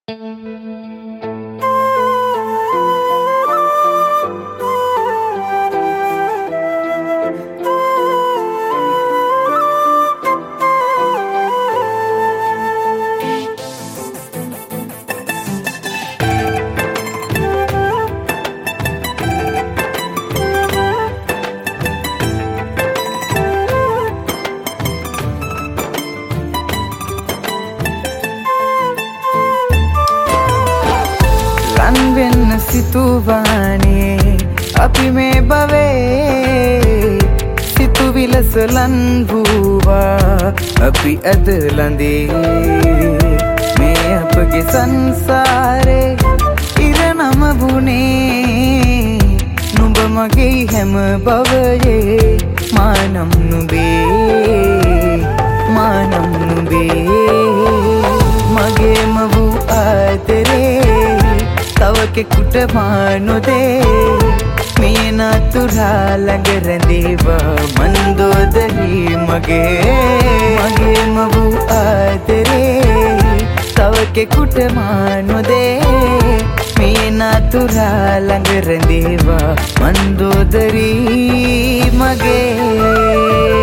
වෙන්න සිතුවානේ අපි මේ භවයේ සිතුවිලසලන් වූවා අපි අද ළඳේ මේ අපගේ සංසාරේ ඉර නම වුණේ නුඹ මගේ හැම භවයේ මානම් නුඹේ මගේම වූ ආදරේ තවකෙකුට මානොදේ මේ නතුරා ළඟ රැඳේවා මන්දෝදරි මගේම වූ ආදරේ තවකෙකුට මානොදේ මේ නතුරා ළඟ රැඳේවා මන්දෝදරි මගේ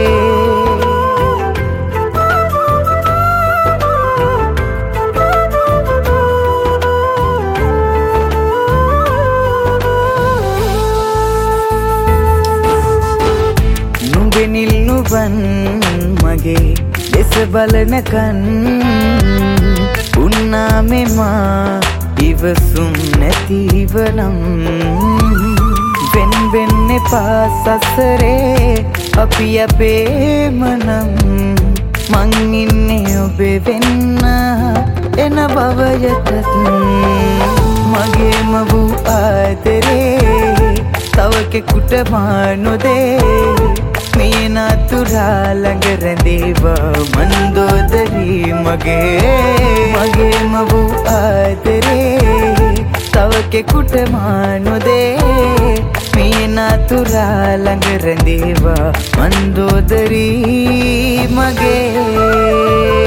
නිල්නුවන් මගේ දෙස බලනකන් උන්නා මෙමා ඉවසුම් නැතිවනම් වෙන් වෙන්න එපා සසරේ අපි අපේමනම් මං ඉන්නේ ඔබේ වෙන්න එන භවයටත් මගේම වූ ආදරේ තවකෙකුට මානොදේ මේ නතුරා ළඟ රැඳේවා මන්දෝදරි මගේම වූ ආදරේ තවකෙකුට මානොදේ මේ නතුරා ළඟ රැඳේවා මන්දෝදරි මගේ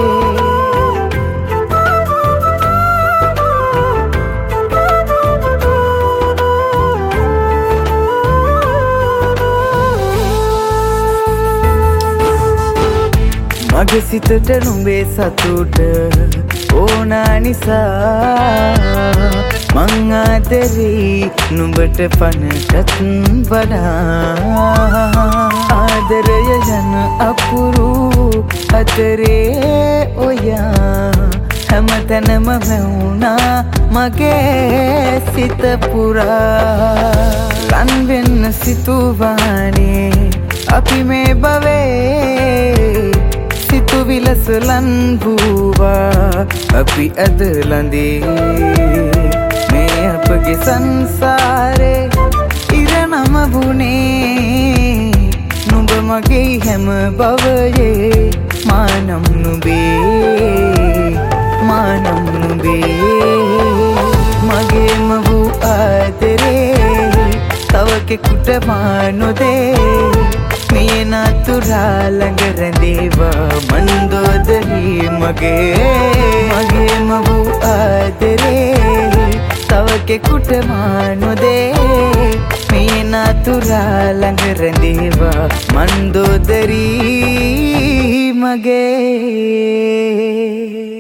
මගේ සිතට නුඹේ සතුට ඕනා නිසා මං ආදරේ නුඹට පනටත් වඩා ආදරය යන අපුරු අතරේ ඔයා හැමතැනම වැවුනා මගේ සිත පුරා ලන් වෙන්න සිතුවානේ අපි මේ භවයේ සිතුවිලසලන් වූවා අපි අද ළඳේ මේ අපගේ සංසාරේ ඉර නම වුණේ නුඹ මගේ හැම භවයේ මානම් නුඹේ මගේම වූ ආදරේ තවකෙකුට මානොදේ මේ නතුරා ළඟ රැඳේවා මන්දෝදරි මගේම වූ ආදරේ තවකෙකුට මානොදේ මේ නතුරා ළඟ රැඳේවා මන්දෝදරි මගේ